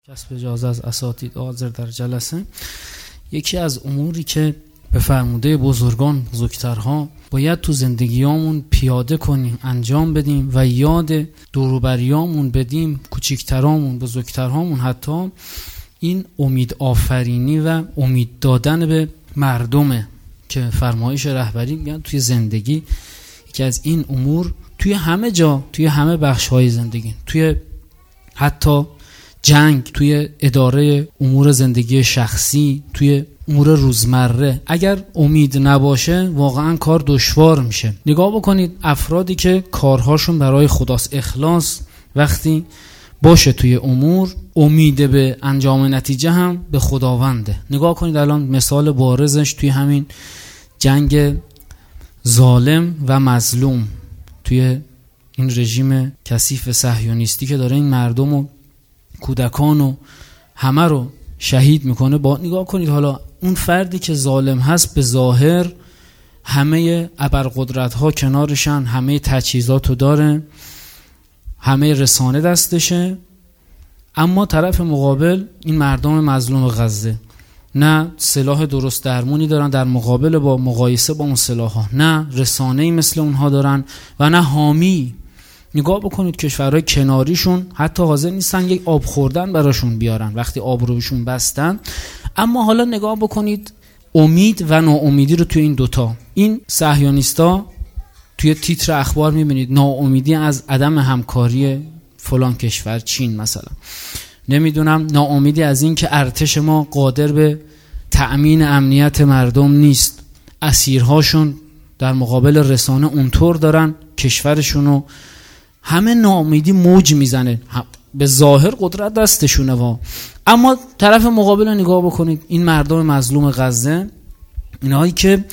کسب اجازه از اساتید حاضر در جلسه، یکی از اموری که به فرموده بزرگان بزرگترها باید تو زندگیامون پیاده کنیم، انجام بدیم و یاد دوروبریامون بدیم، کوچیکترامون بزرگترهامون، حتی این امید آفرینی و امید دادن به مردمه که فرمایش رهبری میگن توی زندگی یکی از این امور توی همه جا، توی همه بخش‌های زندگی، توی حتی جنگ، توی اداره امور زندگی شخصی، توی امور روزمره، اگر امید نباشه واقعا کار دشوار میشه. نگاه بکنید افرادی که کارهاشون برای خداست، اخلاص وقتی باشه توی امور، امید به انجام نتیجه هم به خداونده. نگاه کنید الان مثال بارزش توی همین جنگ ظالم و مظلوم، توی این رژیم کثیف صهیونیستی که داره این مردم و کودکان و همه رو شهید میکنه. با نگاه کنید حالا اون فردی که ظالم هست به ظاهر همه ابرقدرت ها کنارشن، همه تجهیزاتو داره، همه رسانه دستشه، اما طرف مقابل این مردم مظلوم غزه نه سلاح درست درمونی دارن در مقابل با مقایسه با اون سلاح ها، نه رسانه‌ای مثل اونها دارن و نه حامی. نگاه بکنید کشورهای کناریشون حتی حاضر نیستن یک آب خوردن براشون بیارن وقتی آب رو بهشون بستن. اما حالا نگاه بکنید امید و ناامیدی رو توی این دوتا، این صهیونیستا توی تیتر اخبار میبینید ناامیدی از عدم همکاری فلان کشور، چین مثلا، نمیدونم ناامیدی از این که ارتش ما قادر به تأمین امنیت مردم نیست، اسیرهاشون در مقابل رسانه اونطور دارن کشورشونو، همه ناامیدی موج میزنه، به ظاهر قدرت دستشونه اما طرف مقابل نگاه بکنید این مردم مظلوم غزه، اینهایی که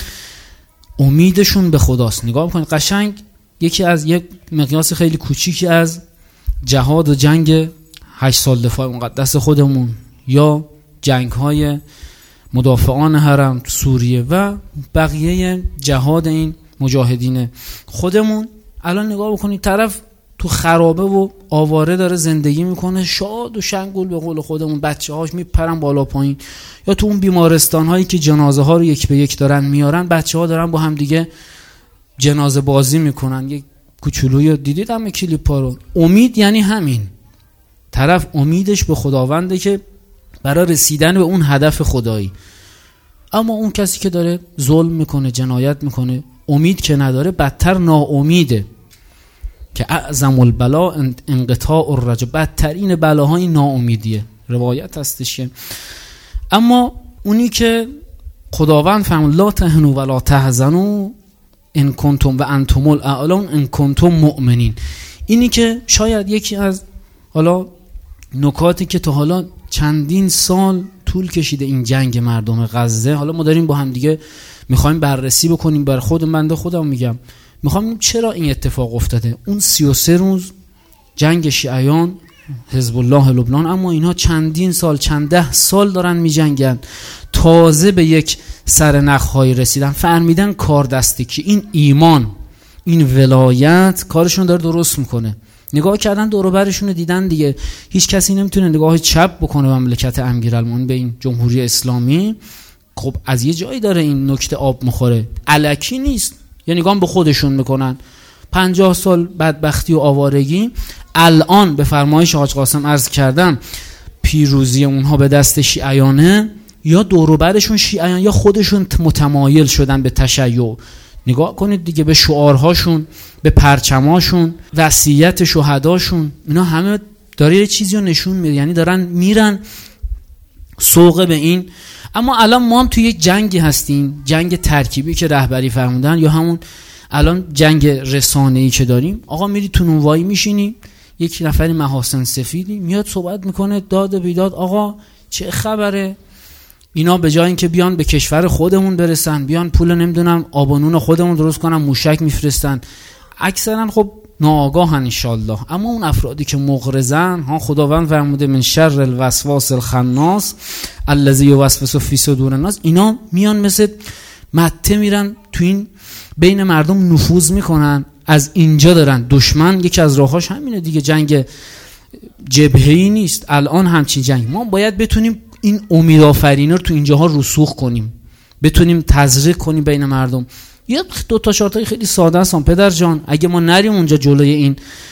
امیدشون به خداست. نگاه بکنید قشنگ یکی از یک مقیاس خیلی کوچیکی از جهاد و جنگ 8 سال دفاع مقدس خودمون یا جنگ‌های مدافعان حرم سوریه و بقیه جهاد این مجاهدین خودمون، الان نگاه بکنید طرف تو خرابه و آواره داره زندگی میکنه، شاد و شنگول به قول خودمون، بچه‌هاش میپرن بالا پایین، یا تو اون بیمارستان هایی که جنازه ها رو یک به یک دارن میارن، بچه‌ها دارن با هم دیگه جنازه بازی میکنن. یک کوچولوی دیدید هم کلیپا رو. امید یعنی همین، طرف امیدش به خداونده که برای رسیدن به اون هدف خدایی. اما اون کسی که داره ظلم میکنه، جنایت میکنه، امید که نداره، بدتر ناامیده که اعظم البلا انقطاع الرجا، بدترین بلاها این ناامیدیه. روایت هستش که اما اونی که خداوند فرمود لا تهنوا ولا تحزنوا ان کنتم و انتم الاعلون ان کنتم مؤمنین، اینی که شاید یکی از حالا نکاتی که تا حالا چندین سال طول کشیده این جنگ مردم غزه، حالا ما داریم با هم دیگه میخوایم بررسی بکنیم، بر خود بنده خودم میگم، میخوام چرا این اتفاق افتاده. اون 33 روز جنگ شیعیان حزب الله لبنان، اما اینها چندین سال، چند ده سال دارن میجنگن، تازه به یک سرنخ‌های رسیدن، فهمیدن کار دستی که این ایمان، این ولایت کارشون داره درست میکنه. نگاه کردن دور و برشون رو دیدن دیگه، هیچ کسی نمیتونه نگاه چپ بکنه به مملکت امیرالمومنین، به این جمهوری اسلامی. خب از یه جایی داره این نکته آب میخوره، الکی نیست. یا نگاه به خودشون میکنن 50 سال بدبختی و آوارگی، الان به فرمایش حاج قاسم عرض کردم پیروزی اونها به دست شیعیانه، یا دور و برشون شیعیان یا خودشون متمایل شدن به تشیع. نگاه کنید دیگه به شعارهاشون، به پرچماشون، وصیت شهداشون، اینا همه داره یه چیزی رو نشون میده، یعنی دارن میرن سوق به این. اما الان ما هم توی یک جنگی هستیم، جنگ ترکیبی که رهبری فرمودن، یا همون الان جنگ رسانه‌ای که داریم. آقا میری تو نونوایی میشینی، یک نفری محاسن سفیدی میاد صحبت میکنه داد بیداد، آقا چه خبره؟ اینا به جای اینکه بیان به کشور خودمون برسن، بیان پول نمیدونم آب و نون خودمون درست کنن، موشک میفرستن، اکثرا خب ناآگاهن انشالله. اما اون افرادی که مغرضن، ها خداوند فرموده من شر الوسواس الخناس الذی یوسوس فی صدور الناس، اینا میان مثل مته میرن تو این بین مردم نفوذ میکنن. از اینجا دارن دشمن، یکی از راهاش همینه دیگه، جنگ جبهه‌ای نیست، الان همچین جنگ. ما باید بتونیم این امیدآفرینی رو تو اینجاها رسوخ کنیم، بتونیم تزریق کنیم بین مردم. یه 2-4 تا خیلی ساده است پدر جان، اگه ما نریم اونجا جلوی این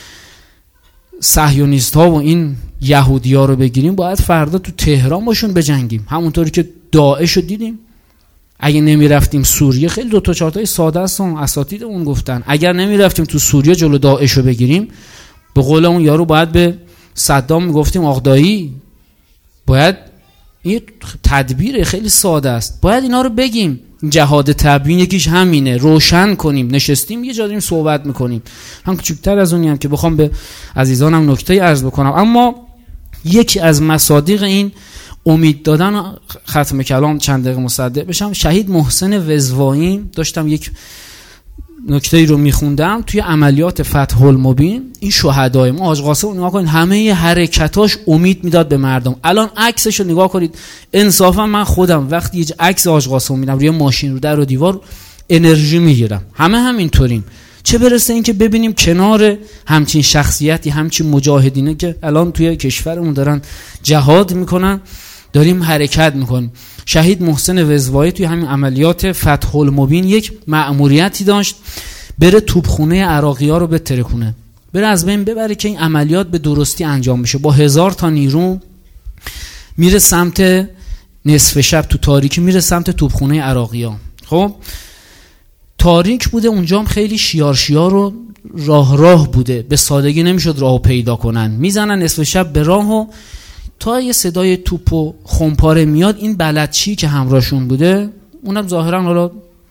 صهیونیست ها و این یهودی ها رو بگیریم، باید فردا تو تهران باشون بجنگیم، همونطوری که داعش رو دیدیم. اگه نمی رفتیم سوریه، خیلی 2-4 تا ساده است، اساتید اون گفتن اگر نمی رفتیم تو سوریه جلو داعش رو بگیریم، به قول اون یارو باید به صدام میگفتیم آقا دایی، باید این تدبیر خیلی ساده است، باید اینا رو بگیم. جهاد تبیین یکیش همینه، روشن کنیم. نشستیم یه جا داریم صحبت میکنیم، هم کوچکتر از اونیم که بخوام به عزیزانم نکته عرض بکنم. اما یکی از مصادیق این امید دادن، ختم کلام چند دقیقه مصدق بشم، شهید محسن وزوایی، داشتم یک نکته‌ای رو میخوندم توی عملیات فتح المبین، این شهدای ما حاج قاسم نگاه کنید، همه حرکتاش امید میداد به مردم. الان عکسش رو نگاه کنید، انصافا من خودم وقتی یه عکس حاج قاسم میبینم روی ماشین رو در و دیوار انرژی میگیرم. همه همینطوریم، چه برسه این که ببینیم کنار همچین شخصیتی، همچین مجاهدینه که الان توی کشورمون دارن جهاد میکنن، داریم حرکت میکنیم. شهید محسن وزوایی توی همین عملیات فتح المبین یک مأموریتی داشت، بره توپخونه عراقی‌ها رو بترکونه، بره از بین ببره که این عملیات به درستی انجام بشه. با 1000 تا نیرو میره سمت نصف شب، تو تاریکی میره سمت توپخونه عراقی‌ها. خب تاریک بوده اونجا، هم خیلی شیار و راه بوده، به سادگی نمیشد راهو پیدا کنن. میزنن نصف شب به راهو، تا یه صدای توپ و خمپاره میاد، این بلدچی که همراهشون بوده اونم ظاهرا حالا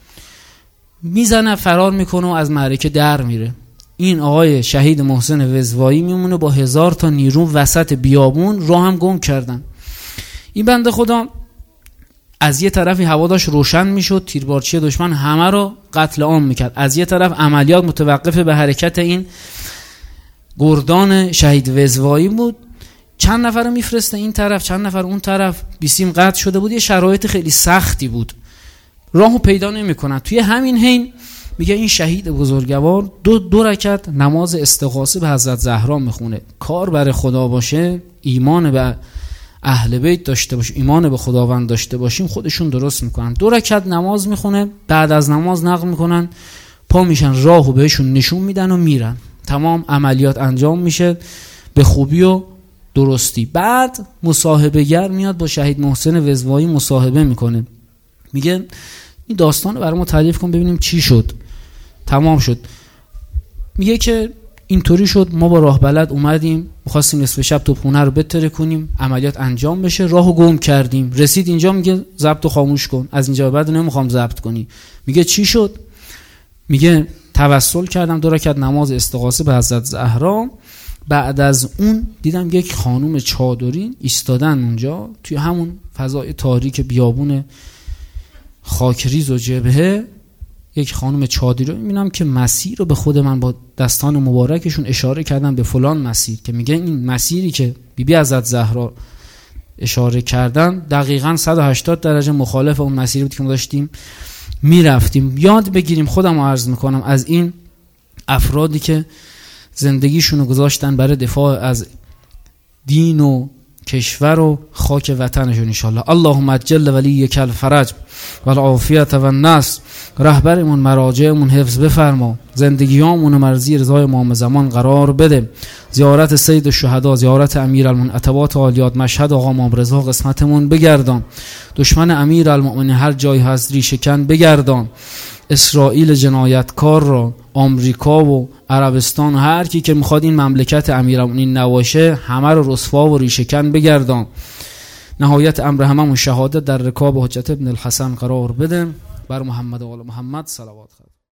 میزنه فرار میکنه و از معرکه در میره. این آقای شهید محسن وزوایی میمونه با 1000 تا نیرو وسط بیابون، راه هم گم کردن. این بنده خدا از یه طرفی هوا داشت روشن میشد، تیربارچی دشمن همه رو قتل عام میکرد، از یه طرف عملیات متوقف به حرکت این گردان شهید وزوایی بود. چند نفر رو میفرسته این طرف، چند نفر اون طرف، بیسیم قطع شده بود، یه شرایط خیلی سختی بود، راهو پیدا نمیکنن. توی همین حین میگه این شهید بزرگوار دو رکعت نماز استغاثه به حضرت زهرا میخونه. کار برای خدا باشه، ایمان به اهل بیت داشته باشیم، ایمان به خداوند داشته باشیم، خودشون درست میکنن. 2 رکعت نماز میخونه، بعد از نماز نقل میکنن، پا میشن راهو بهشون نشون میدن و میرن. تمام عملیات انجام میشه به خوبی و درستی. بعد مصاحبه گر میاد با شهید محسن وزوایی مصاحبه میکنه، میگه این داستان رو برای ما تعریف کن ببینیم چی شد. تمام شد. میگه که اینطوری شد، ما با راه بلد اومدیم، می‌خواستیم نصف شب توپخونه رو بتره کنیم، عملیات انجام بشه، راهو گم کردیم، رسید اینجا، میگه ضبط خاموش کن، از اینجا بعد نمیخوام ضبط کنی. میگه چی شد؟ میگه توسل کردم 2 رکعت نماز استغاثه به حضرت زهرا، بعد از اون دیدم یک خانم چادری ایستادن اونجا توی همون فضای تاریک بیابون خاکریز و جبهه، یک خانم چادری رو میبینم که مسیر رو به خود من با دستان مبارکشون اشاره کردن به فلان مسیر، که میگه این مسیری که بیبی حضرت زهرا اشاره کردن دقیقاً 180 درجه مخالف اون مسیری بود که ما داشتیم میرفتیم. یاد بگیریم، خودم عرض میکنم، از این افرادی که زندگیشون رو گذاشتن برای دفاع از دین و کشور و خاک وطنشون. انشالله اللهم اجل ولیک الفرج و العافیت و النصر. رهبرمون مراجعمون حفظ بفرما، زندگیامون رو مرزی رضای امام زمان قرار بده. زیارت سید الشهدا، زیارت امیرالمنعتبات عالیات مشهد آقا امام رضا قسمتمون بگردان. دشمن امیرالمؤمنین هر جای هست ریشه‌کن بگردان. اسرائیل جنایتکار را، آمریکا و عربستان و هر کی که میخواد این مملکت امیرالمؤمنین نباشه، همه رو رسوا و ریشه‌کن بگردان. نهایت امر هممون شهادت در رکاب حجت ابن الحسن قرار بده. بر محمد و آل محمد صلوات.